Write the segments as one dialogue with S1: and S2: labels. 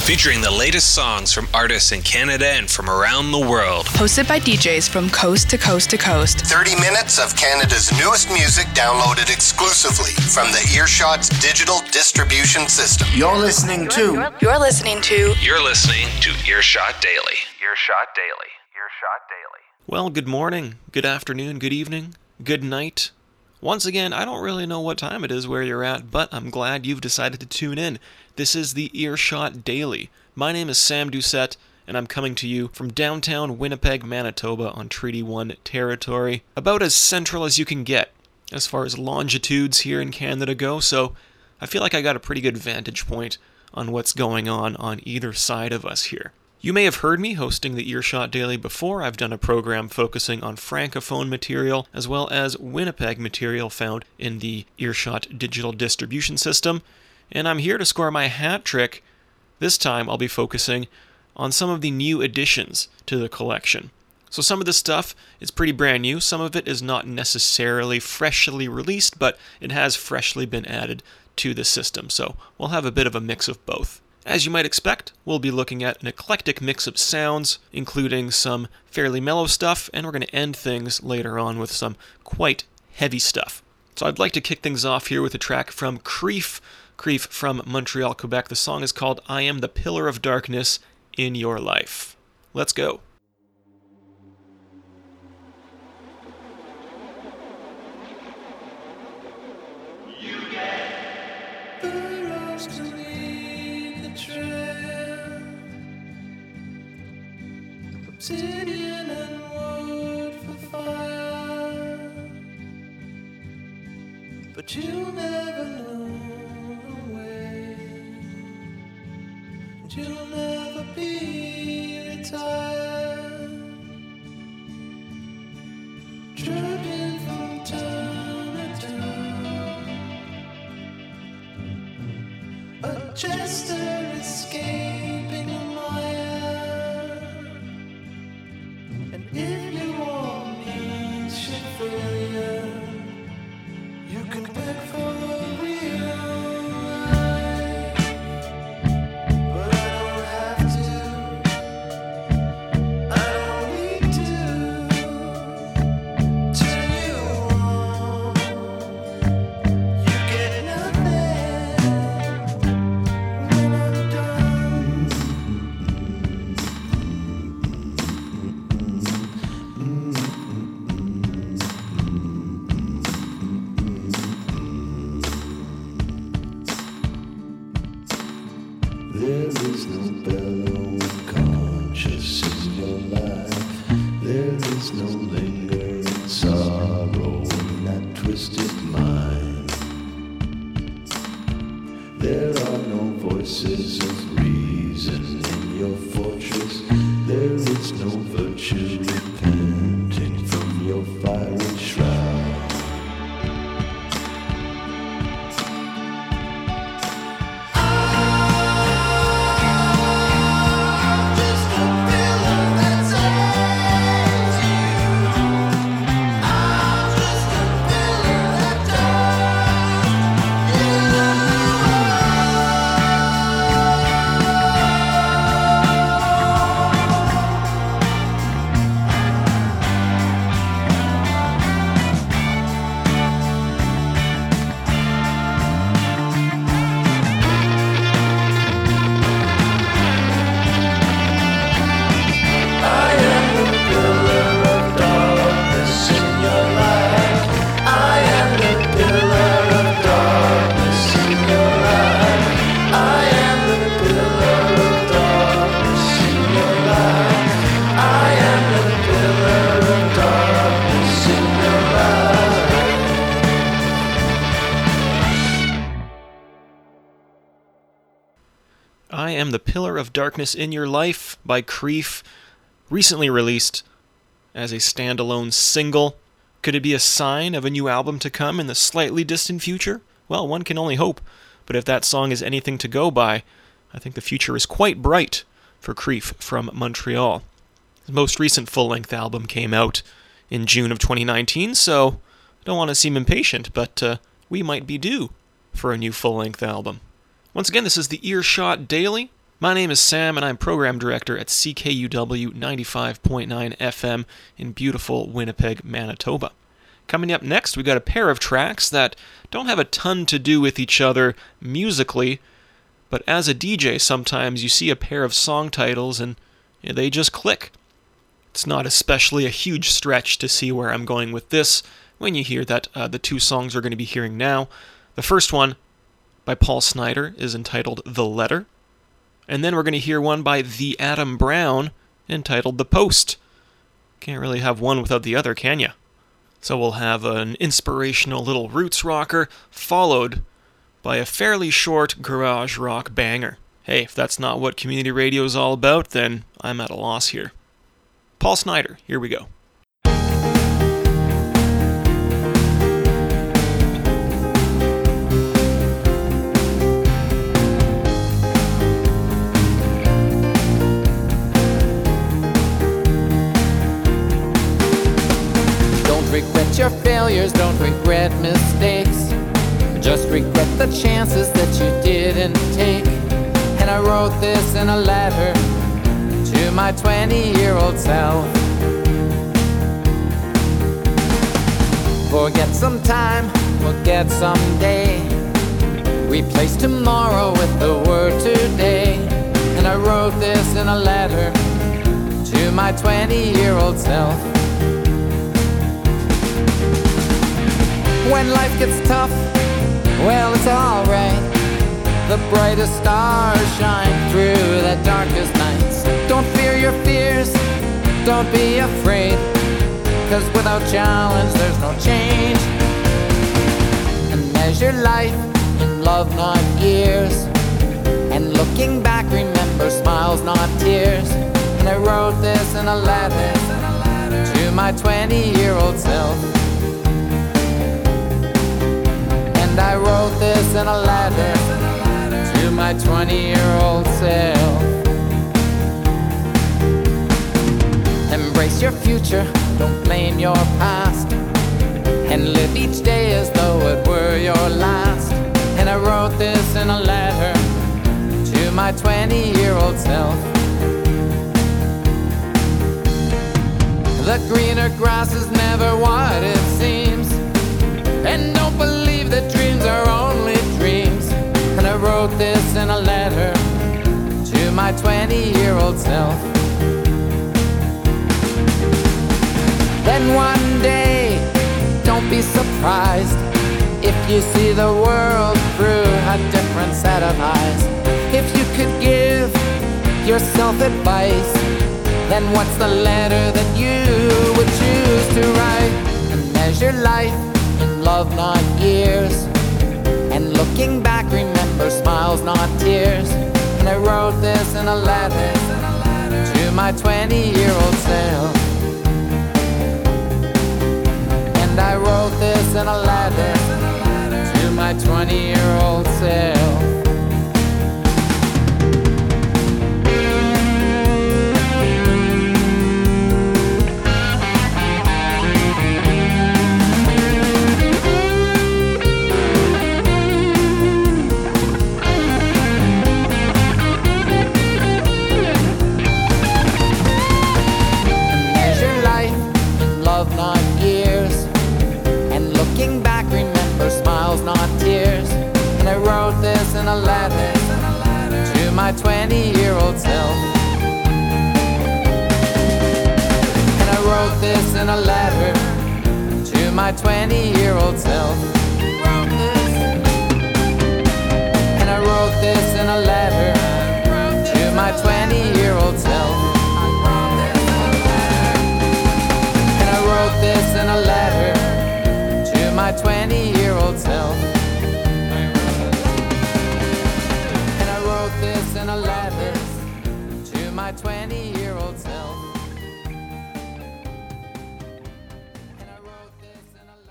S1: featuring the latest songs from artists in Canada and from around the world.
S2: Hosted by DJs from coast to coast to coast.
S3: 30 minutes of Canada's newest music downloaded exclusively from the Earshot's digital distribution system.
S4: You're listening to
S1: Earshot Daily. Earshot Daily.
S5: Well, good morning, good afternoon, good evening, good night. Once again, I don't really know what time it is where you're at, but I'm glad you've decided to tune in. This is the Earshot Daily. My name is Sam Doucette, and I'm coming to you from downtown Winnipeg, Manitoba on Treaty 1 territory. About as central as you can get, as far as longitudes here in Canada go, so I feel like I got a pretty good vantage point on what's going on either side of us here. You may have heard me hosting the Earshot Daily before. I've done a program focusing on Francophone material as well as Winnipeg material found in the Earshot digital distribution system. And I'm here to score my hat trick. This time I'll be focusing on some of the new additions to the collection. So some of this stuff is pretty brand new. Some of it is not necessarily freshly released, but it has freshly been added to the system. So we'll have a bit of a mix of both. As you might expect, we'll be looking at an eclectic mix of sounds, including some fairly mellow stuff, and we're going to end things later on with some quite heavy stuff. So I'd like to kick things off here with a track from Creef from Montreal, Quebec. The song is called I Am the Pillar of Darkness in Your Life. Let's go.
S6: Obsidian and wood for fire, but you'll never know the way, and you'll never be retired, trudging from town to town, a jester escaping a mire. If you want me should failure, you can work for the real life, but I don't have to, I don't need to turn you on. You get nothing when I'm done. There is no bellowing conscience in your life. There is no lingering sorrow in that twisted mind. There are no voices of reason in your fortress. There is no virtue repenting from your fiery shroud.
S5: I Am the Pillar of Darkness in Your Life by Creef, recently released as a standalone single. Could it be a sign of a new album to come in the slightly distant future? Well, one can only hope, but if that song is anything to go by, I think the future is quite bright for Creef from Montreal. His most recent full-length album came out in June of 2019, so I don't want to seem impatient, but we might be due for a new full-length album. Once again, this is the Earshot Daily. My name is Sam, and I'm Program Director at CKUW 95.9 FM in beautiful Winnipeg, Manitoba. Coming up next, we got a pair of tracks that don't have a ton to do with each other musically, but as a DJ, sometimes you see a pair of song titles and they just click. It's not especially a huge stretch to see where I'm going with this when you hear that the two songs we're going to be hearing now. The first one, by Paul Snider, is entitled The Letter. And then we're going to hear one by The Adam Brown, entitled The Post. Can't really have one without the other, can ya? So we'll have an inspirational little roots rocker, followed by a fairly short garage rock banger. Hey, if that's not what community radio is all about, then I'm at a loss here. Paul Snider, here we go.
S4: Regret your failures, don't regret mistakes. Just regret the chances that you didn't take. And I wrote this in a letter to my 20-year-old self. Forget some time, forget someday. Replace tomorrow with the word today. And I wrote this in a letter to my 20-year-old self. When life gets tough, well, it's alright. The brightest stars shine through the darkest nights. Don't fear your fears, don't be afraid, 'cause without challenge there's no change. And measure life in love, not years. And looking back, remember smiles, not tears. And I wrote this in a letter to my 20-year-old self. And I wrote this in a letter to my 20-year-old self. Embrace your future, don't blame your past, and live each day as though it were your last. And I wrote this in a letter to my 20-year-old self. The greener grass is never what it seems, and don't believe that dreams are only dreams. And I wrote this in a letter to my 20-year-old self. Then one day, don't be surprised if you see the world through a different set of eyes. If you could give yourself advice, then what's the letter that you would choose to write? And measure life in love, not years. And looking back, remember smiles, not tears. And I wrote this in a letter to my 20-year-old self. And I wrote this in a letter to my 20-year-old self. In a letter to my 20-year-old self. And I wrote this in a letter to my 20-year-old self. And I wrote this in a letter to my 20-year-old self. And I wrote this in a letter to my 20-year-old self. This in a letter to my 20-year-old self. And I wrote this in a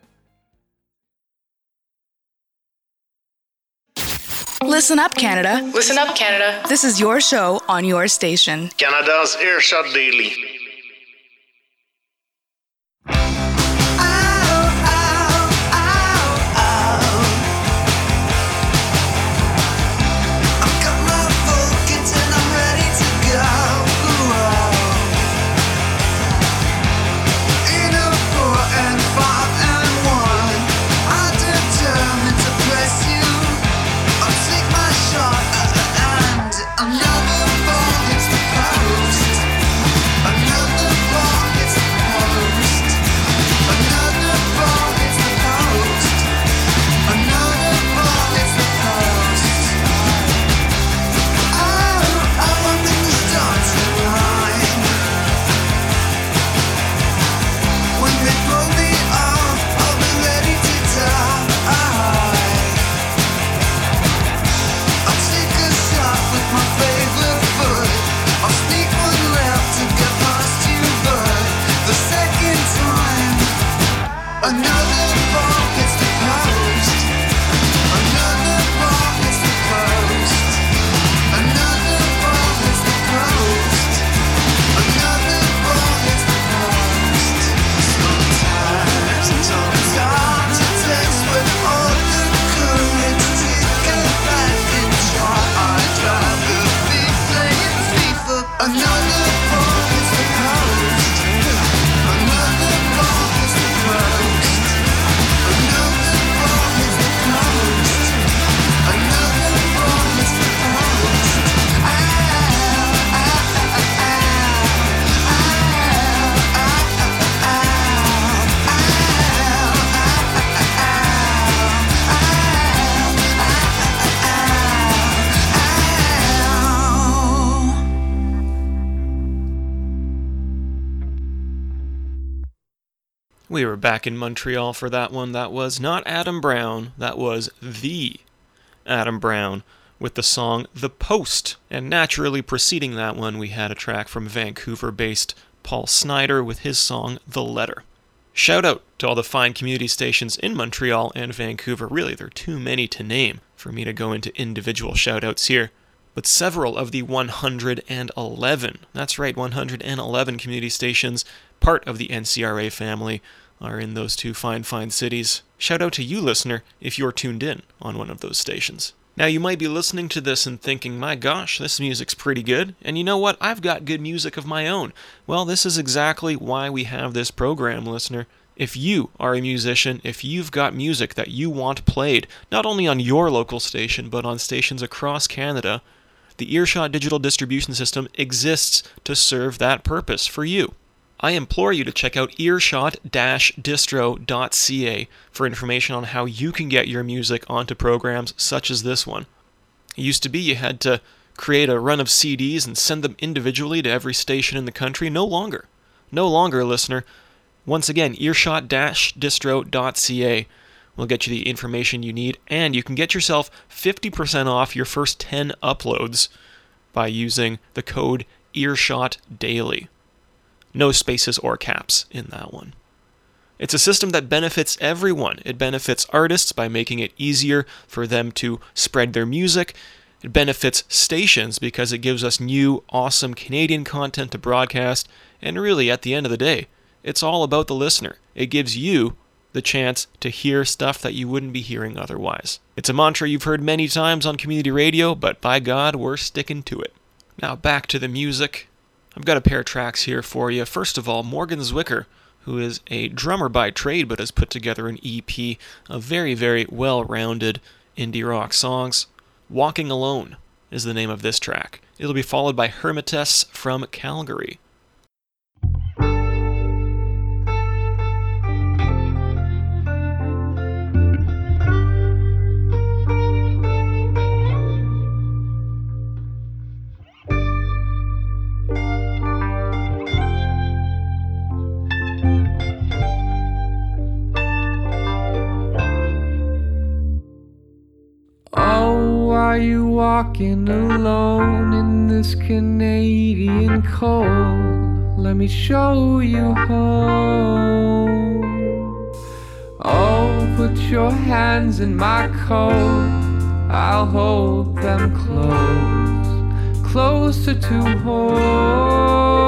S2: letter. Listen up, Canada.
S7: Listen up, Canada.
S2: This is your show on your station.
S8: Canada's Earshot Daily.
S9: I've got my folk
S5: We were back in Montreal for that one. That was not Adam Brown, that was the Adam Brown with the song The Post. And naturally preceding that one, we had a track from Vancouver-based Paul Snider with his song The Letter. Shout out to all the fine community stations in Montreal and Vancouver. Really, there are too many to name for me to go into individual shout outs here. But several of the 111, that's right, 111 community stations, part of the NCRA family, are in those two fine cities. Shout out to you, listener, if you're tuned in on one of those stations. Now, you might be listening to this and thinking, my gosh, this music's pretty good, and you know what, I've got good music of my own. Well, this is exactly why we have this program, listener. If you are a musician, if you've got music that you want played, not only on your local station, but on stations across Canada, the Earshot Digital Distribution System exists to serve that purpose for you. I implore you to check out earshot-distro.ca for information on how you can get your music onto programs such as this one. It used to be you had to create a run of CDs and send them individually to every station in the country. No longer. No longer, listener. Once again, earshot-distro.ca will get you the information you need, and you can get yourself 50% off your first 10 uploads by using the code EARSHOTDAILY. No spaces or caps in that one. It's a system that benefits everyone. It benefits artists by making it easier for them to spread their music. It benefits stations because it gives us new, awesome Canadian content to broadcast. And really, at the end of the day, it's all about the listener. It gives you the chance to hear stuff that you wouldn't be hearing otherwise. It's a mantra you've heard many times on community radio, but by God, we're sticking to it. Now back to the music. I've got a pair of tracks here for you. First of all, Morgan Zwicker, who is a drummer by trade but has put together an EP of very, very well-rounded indie rock songs. Walking Alone is the name of this track. It'll be followed by Hermitess from Calgary.
S7: Are you walking alone in this Canadian cold? Let me show you home. Oh, put your hands in my coat, I'll hold them close, closer to home.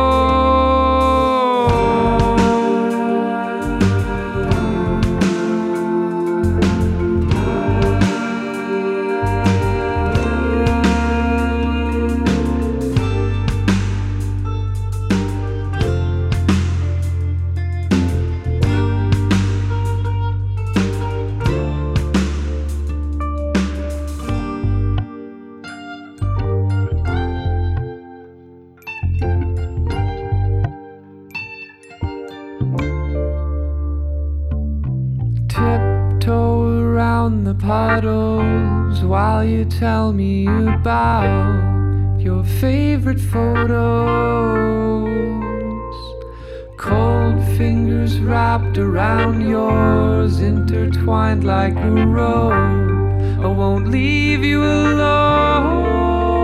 S7: Puddles while you tell me about your favorite photos. Cold fingers wrapped around yours, intertwined like a rope. I won't leave you alone.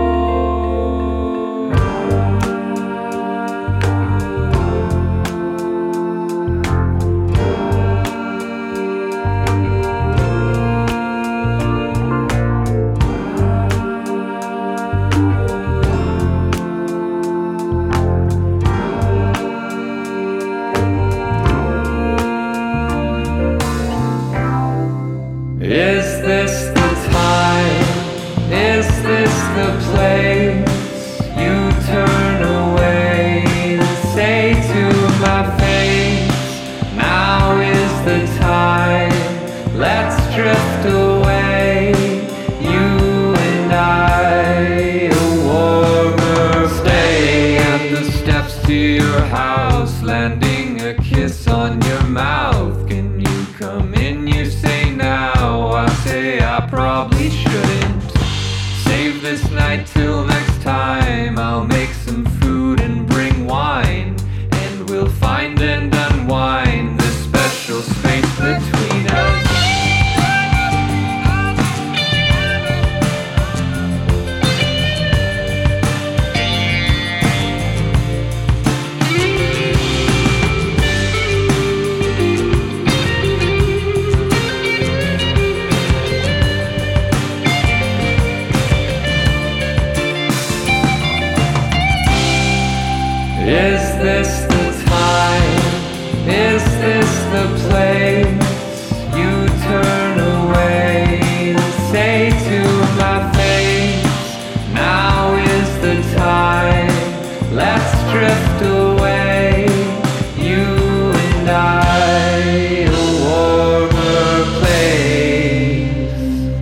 S7: Is this the time? Is this the place? You turn away and say to my face, now is the time. Let's drift away, you and I, a warmer stay at the steps to your house, landing a kiss on your mouth. Can you come in? You say now. I say I probably shouldn't. Save this night till next time. Is this the time? Is this the place? You turn away and say to my face, now is the time. Let's drift away, you and I, a warmer place.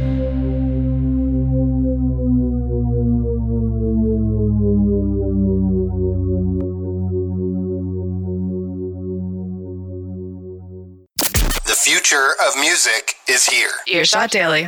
S3: The future of music is here.
S2: Earshot Daily.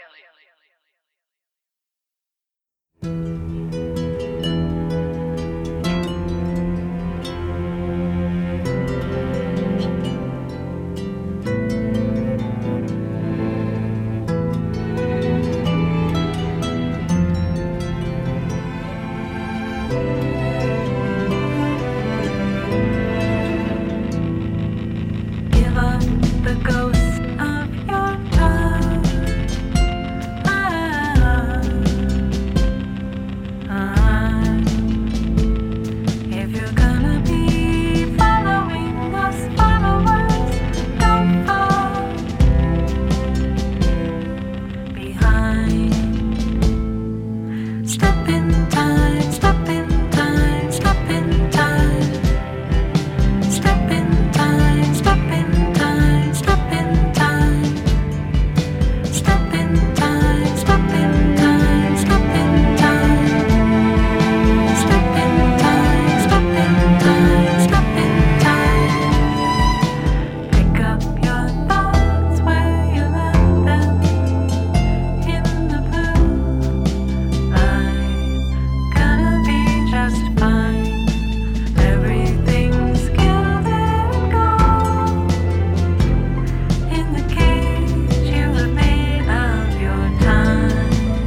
S9: Give up the ghost of your child. If you're gonna be following us, followers, don't fall behind. Step in time, step in time, step in time. Step in time, step in time, step in time. Step in time, step in time, step in time. Step in time, step in time, step in time. Pick up your thoughts where you left them in the blue. I'm gonna be just fine. Everything's gilded gold in the cage you have made of your time.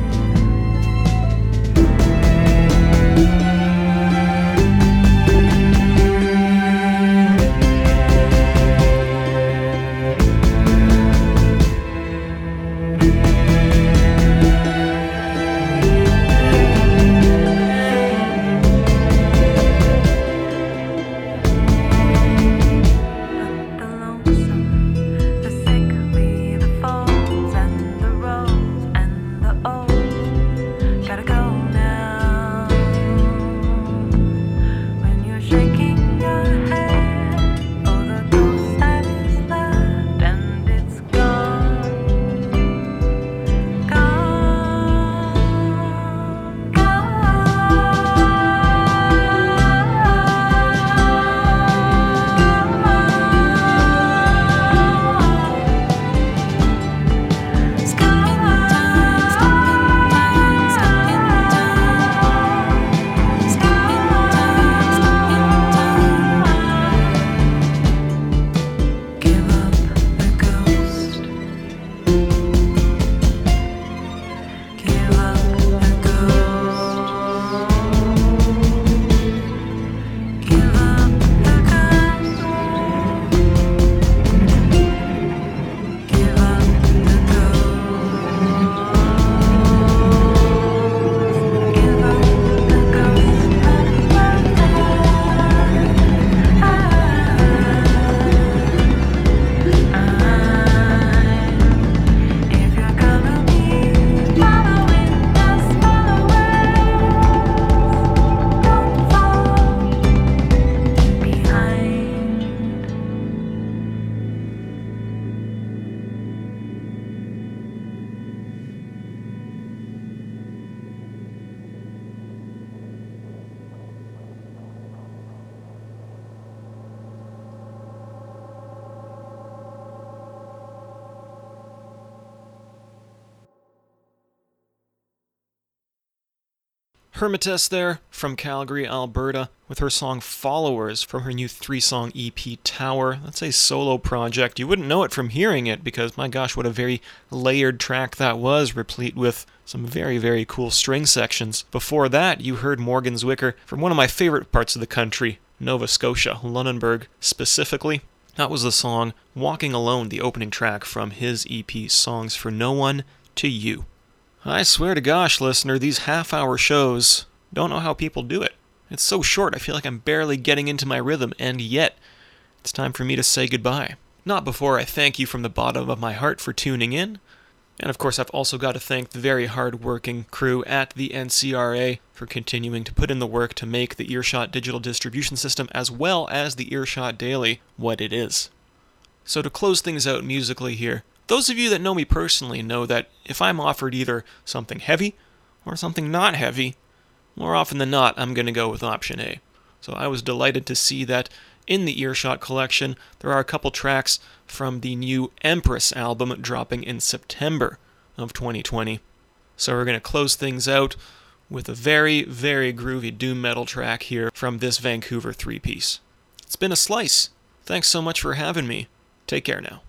S9: The lonesome, the sickly, the folds and the roads and the old gotta go now. When you're shaking your head for the ghost that is left and it's gone, gone, Give up the ghost. Give up the ghost. Give up the ghost. Give up the ghost. Give up the If you're gonna be following us, followers, don't fall behind.
S5: Hermitess there from Calgary, Alberta, with her song Followers from her new 3-song EP Tower. That's a solo project. You wouldn't know it from hearing it because, my gosh, what a very layered track that was, replete with some very, very cool string sections. Before that, you heard Morgan Zwicker from one of my favorite parts of the country, Nova Scotia, Lunenburg specifically. That was the song Walking Alone, the opening track from his EP Songs for No One to You. I swear to gosh, listener, these half-hour shows, don't know how people do it. It's so short, I feel like I'm barely getting into my rhythm, and yet, it's time for me to say goodbye. Not before I thank you from the bottom of my heart for tuning in. And of course, I've also got to thank the very hard-working crew at the NCRA for continuing to put in the work to make the Earshot digital distribution system as well as the Earshot Daily what it is. So to close things out musically here, those of you that know me personally know that if I'm offered either something heavy or something not heavy, more often than not, I'm going to go with option A. So I was delighted to see that in the Earshot collection, there are a couple tracks from the new Empress album dropping in September of 2020. So we're going to close things out with a very, very groovy doom metal track here from this Vancouver three-piece. It's been a slice. Thanks so much for having me. Take care now.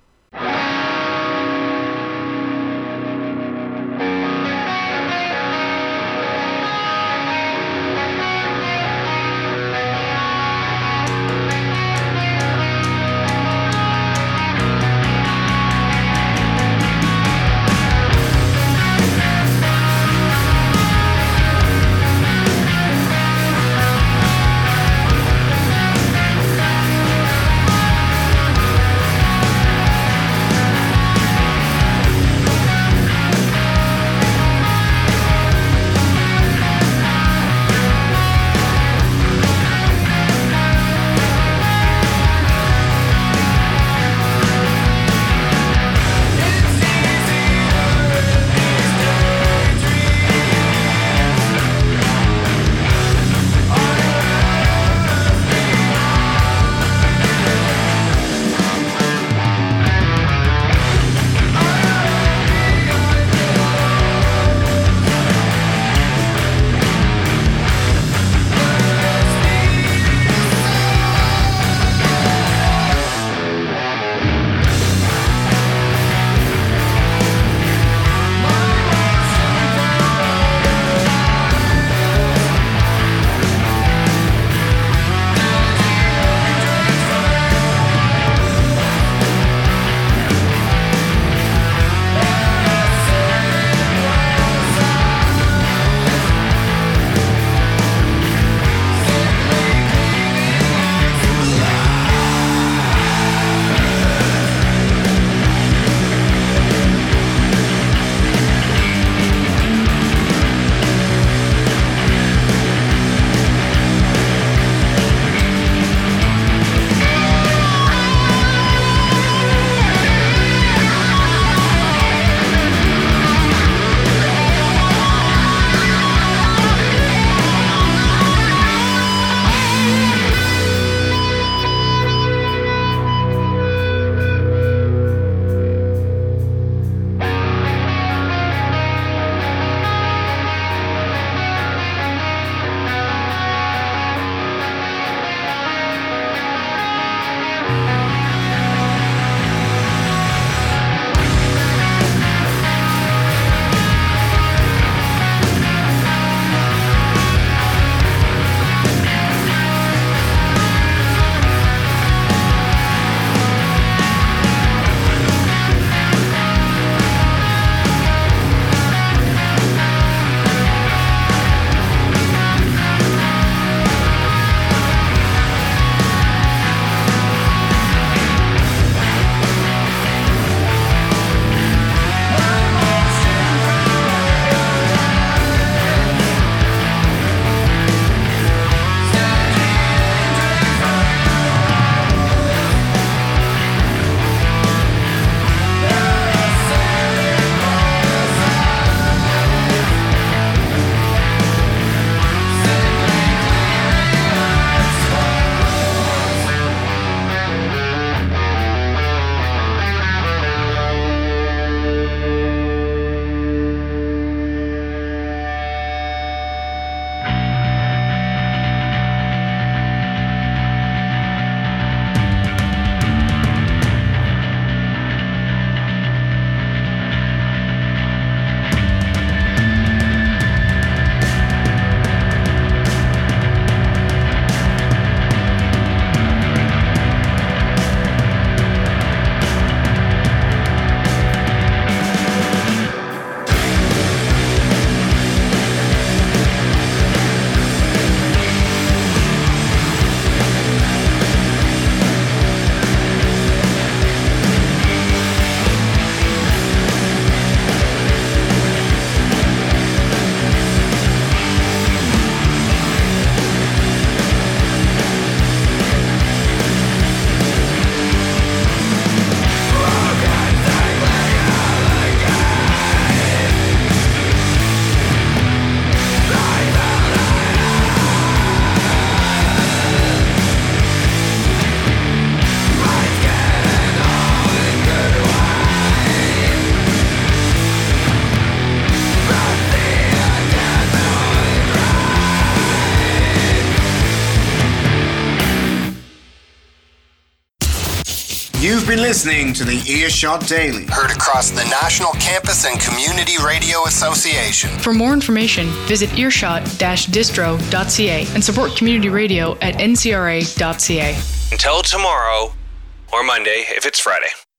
S10: You've been listening to the Earshot Daily.
S3: Heard across the National Campus and Community Radio Association.
S2: For more information, visit earshot-distro.ca and support community radio at ncra.ca.
S1: Until tomorrow, or Monday if it's Friday.